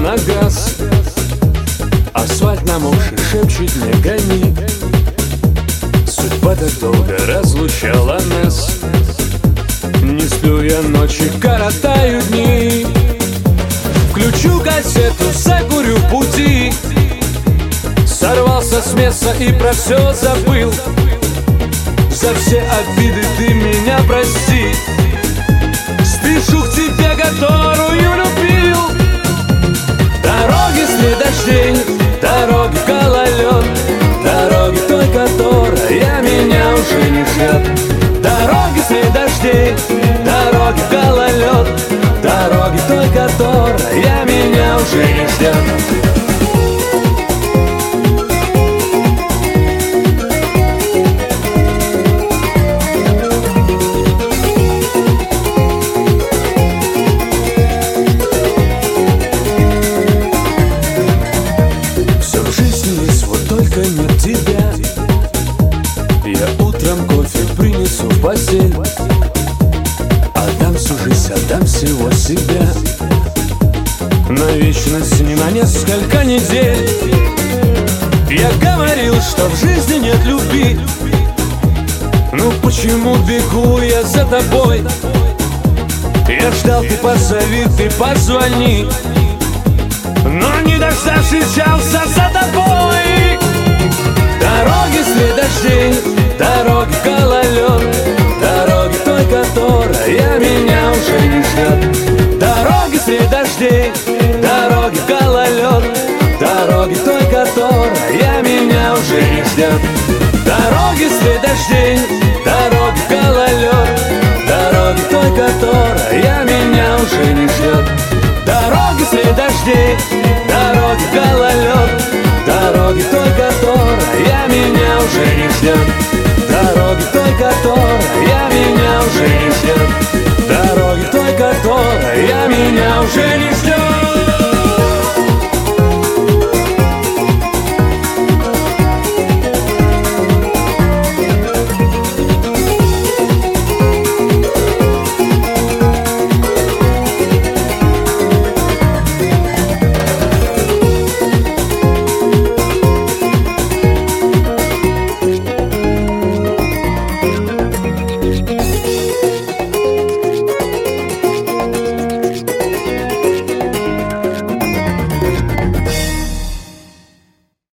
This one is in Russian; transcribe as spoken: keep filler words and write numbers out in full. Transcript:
на газ. Асфальт намокший шепчет мне: гони. Судьба так долго разлучала нас. Не сплю я ночи, коротаю дни. Включу кассету, закурю пути. Сорвался с места и про все забыл. За все обиды ты меня прости. Спешу к тебе, которую любил. Дороги среди дождей, дороги гололед, дороги той, которая меня уже не ждет. Дороги среди дождей, дороги гололед, дороги той, которая меня уже не ждет. Только нет тебя. Я утром кофе принесу в постель. Отдам всю жизнь, отдам всего себя. На вечность, не на несколько недель. Я говорил, что в жизни нет любви. Ну почему бегу я за тобой? Я ждал, ты позови, ты позвони. Но не дождавшись, мчался за тобой. Дороги среди дождей, дороги гололед, дороги той, которая меня уже не ждет. Дороги среди дождей, дороги гололед, дороги той, которая меня уже не ждет. Дороги среди дождей, дороги гололед, дороги той, которая меня уже не ждет. Дороги среди дождей, дороги гололед, дороги той, которая меня уже не ждет. Дороги той, которая меня уже не ждет. Дороги той, которая меня уже не ждет.